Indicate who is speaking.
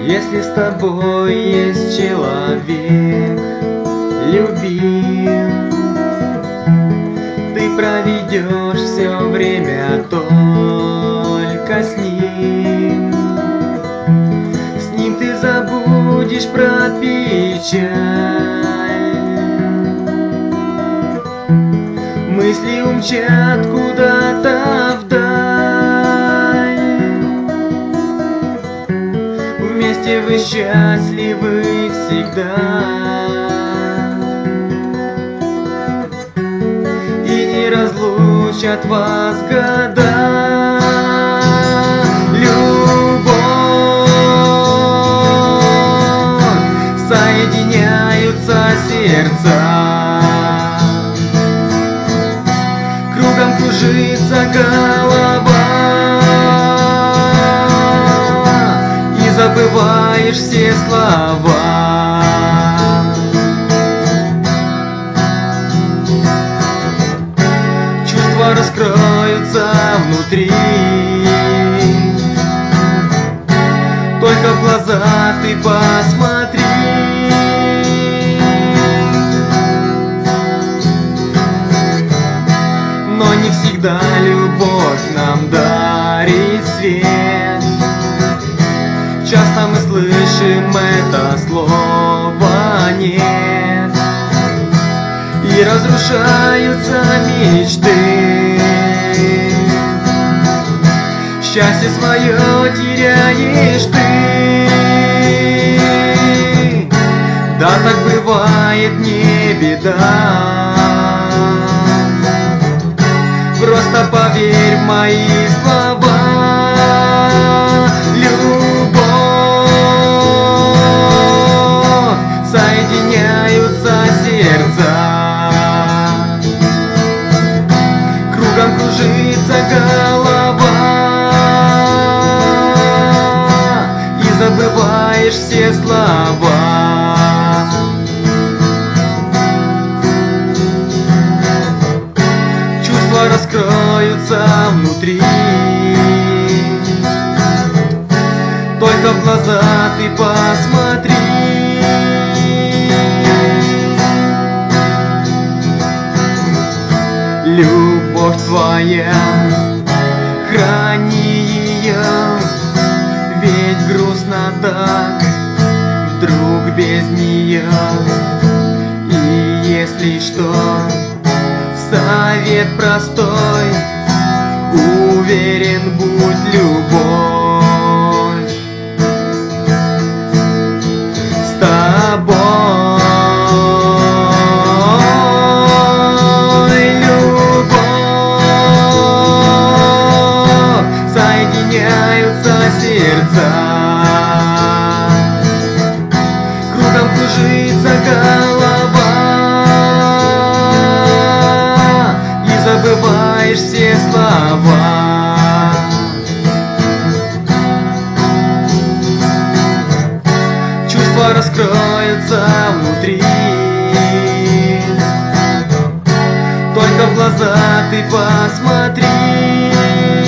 Speaker 1: Если с тобой есть человек, любим, ты проведешь все время только с ним. С ним ты забудешь про печаль, мысли умчат куда-то вдаль. Вместе вы счастливы всегда, и не разлучат вас года. Любовь, соединяются сердца, кругом кружится голова, и забываешь все слова. Чувства раскроются внутри, только в глаза ты посмотри. Но не всегда любовь нам дарит свет. Часто мы слышим это слово «нет», и разрушаются мечты. Счастье свое теряешь ты. Да, так бывает, не беда. Просто поверь в мои слова. Любовь, соединяются сердца, кругом кружится голова, и забываешь все слова. Чувства раскроются внутри, только в глаза ты посмотри. Любовь твоя, храни ее, ведь грустно так вдруг без нее. И если что, совет простой, уверен, будь любовь с тобой. Любовь, соединяются сердца, кругом кружится голова, и забываешь все слова. Чувства раскроются внутри, только в глаза ты посмотри.